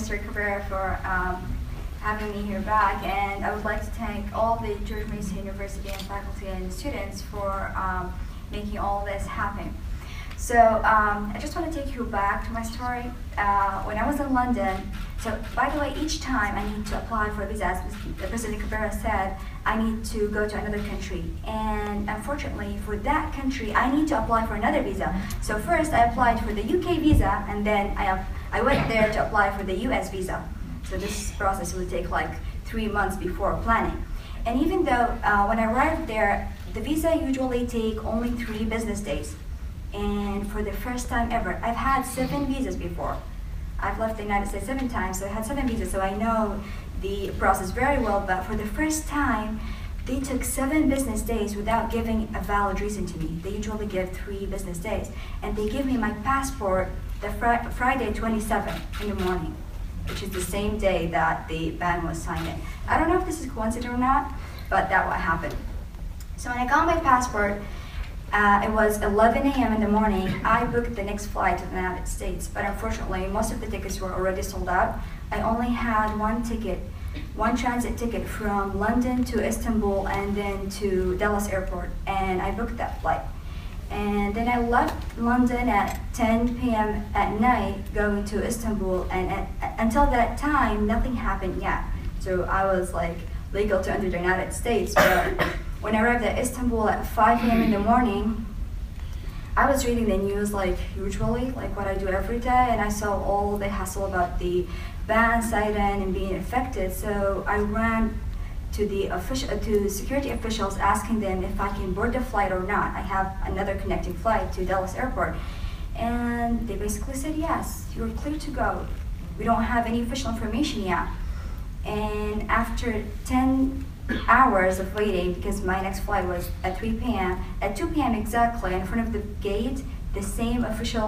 Mr. Cabrera, for having me here back, and I would like to thank all the George Mason University and faculty and students for making all this happen. So I just want to take you back to my story. When I was in London, so by the way, each time I need to apply for a visa, as President Cabrera said, I need to go to another country. And unfortunately, for that country, I need to apply for another visa. So first I applied for the UK visa, and then I went there to apply for the US visa. So this process will take like 3 months before planning. And even though when I arrived there, the visa usually take only 3 business days. And for the first time ever, I've had 7 visas before. I've left the United States 7 times, so I had 7 visas, so I know the process very well, but for the first time, they took 7 business days without giving a valid reason to me. They usually give 3 business days. And they give me my passport the Friday 27th in the morning, which is the same day that the ban was signed in. I don't know if this is coincidence or not, but that's what happened. So when I got my passport, it was 11 a.m. in the morning. I booked the next flight to the United States, but unfortunately, most of the tickets were already sold out. I only had one transit ticket from London to Istanbul and then to Dallas Airport, and I booked that flight. And then I left London at 10 p.m. at night, going to Istanbul, and until that time, nothing happened yet. So I was like legal to enter the United States, but when I arrived at Istanbul at 5 a.m. in the morning, I was reading the news like usually, like what I do every day, and I saw all the hassle about the ban siren and being affected. So I ran to the security officials, asking them if I can board the flight or not. I have another connecting flight to Dallas Airport, and they basically said yes, you're clear to go. We don't have any official information yet. And after 10 hours of waiting, because my next flight was at 3 p.m. At 2 p.m. exactly, in front of the gate, the same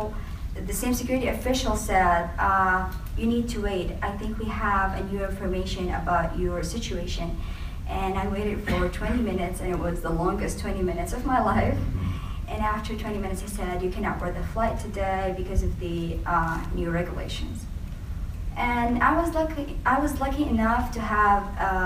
security official said, you need to wait. I think we have a new information about your situation. And I waited for 20 minutes, and it was the longest 20 minutes of my life. And after 20 minutes, he said, you cannot board the flight today because of the new regulations. And I was lucky enough to have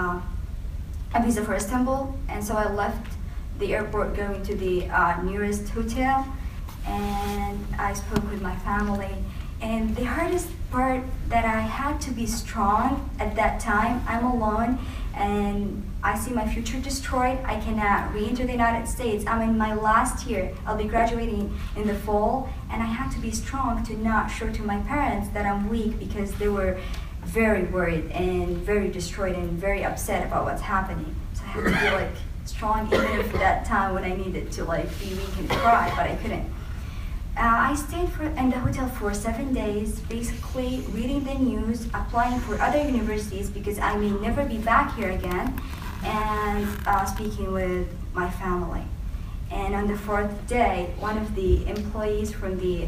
a visa for Istanbul, and so I left the airport going to the nearest hotel, and I spoke with my family. And the hardest part that I had to be strong at that time. I'm alone, and I see my future destroyed. I cannot re-enter the United States. I'm in my last year. I'll be graduating in the fall, and I had to be strong to not show to my parents that I'm weak, because they were very worried and very destroyed and very upset about what's happening. So I had to be like strong, even if that time when I needed to like be weak and cry, but I couldn't. I stayed in the hotel for 7 days, basically reading the news, applying for other universities because I may never be back here again, and speaking with my family. And on the 4th day, one of the employees from the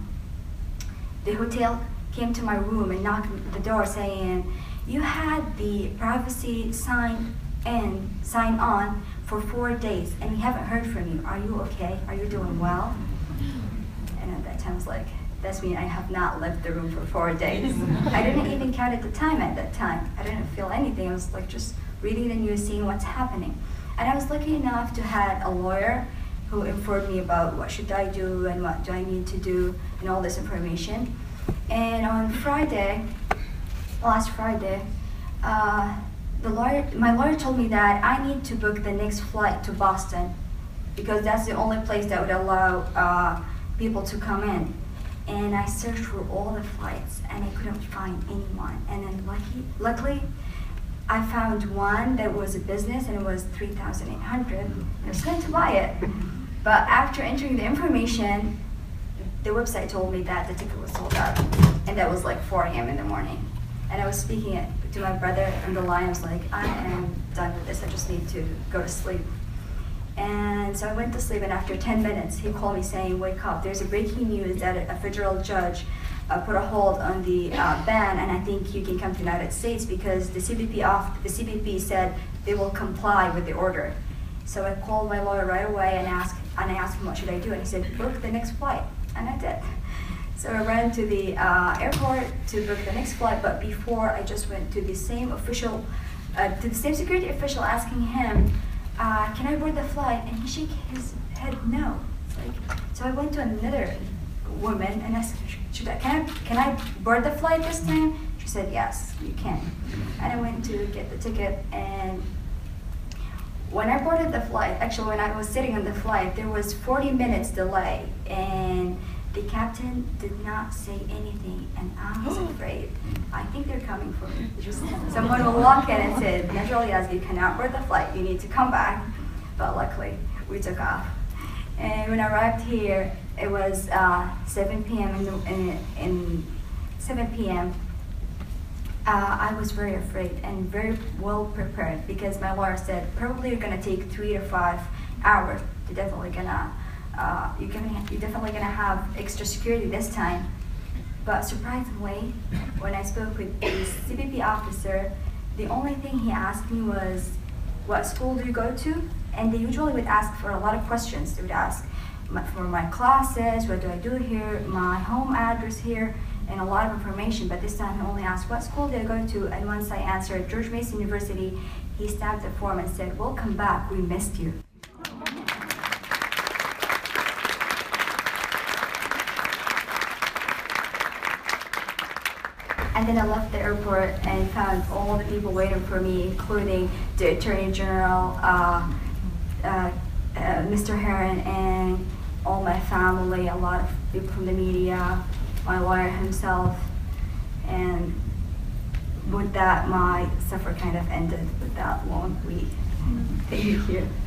hotel came to my room and knocked on the door saying, you had the privacy sign on for 4 days and we haven't heard from you. Are you okay? Are you doing well? And at that time I was like, that's mean I have not left the room for 4 days. I didn't even count at the time at that time. I didn't feel anything. I was like just reading the news, seeing what's happening. And I was lucky enough to have a lawyer who informed me about what should I do and what do I need to do and all this information. And on Friday, last Friday, my lawyer told me that I need to book the next flight to Boston because that's the only place that would allow people to come in. And I searched for all the flights and I couldn't find anyone. And then luckily, I found one that was a business and it was $3,800. I was going to buy it. But after entering the information, the website told me that the ticket was sold out. And that was like 4 a.m. in the morning. And I was speaking to my brother on the line. I was like, I am done with this. I just need to go to sleep. And so I went to sleep, and after 10 minutes, he called me saying, wake up, there's a breaking news that a federal judge put a hold on the ban, and I think you can come to the United States because the CBP said they will comply with the order. So I called my lawyer right away and I asked him what should I do, and he said, book the next flight, and I did. So I ran to the airport to book the next flight, but before I just went to the same official, to the same security official, asking him, can I board the flight? And he shook his head no. It's like, so I went to another woman and asked, can I board the flight this time? She said, yes, you can. And I went to get the ticket, and when I boarded the flight, actually when I was sitting on the flight, there was 40 minutes delay, and the captain did not say anything, and I was afraid. I think they're coming for me. Just someone will walk in and say, naturally, as you cannot board the flight, you need to come back. But luckily, we took off. And when I arrived here, it was 7 p.m. in 7 p.m. I was very afraid and very well prepared, because my lawyer said probably you're gonna take 3 to 5 hours. You're definitely gonna have extra security this time. But surprisingly, when I spoke with the CBP officer, the only thing he asked me was, what school do you go to? And they usually would ask for a lot of questions. They would ask for my classes, what do I do here, my home address here, and a lot of information. But this time he only asked, what school did I go to? And once I answered George Mason University, he stamped the form and said, welcome back, we missed you. And then I left the airport and found all the people waiting for me, including the Attorney General, Mr. Heron, and all my family, a lot of people from the media, my lawyer himself. And with that, my suffer kind of ended with that long week. Thank you.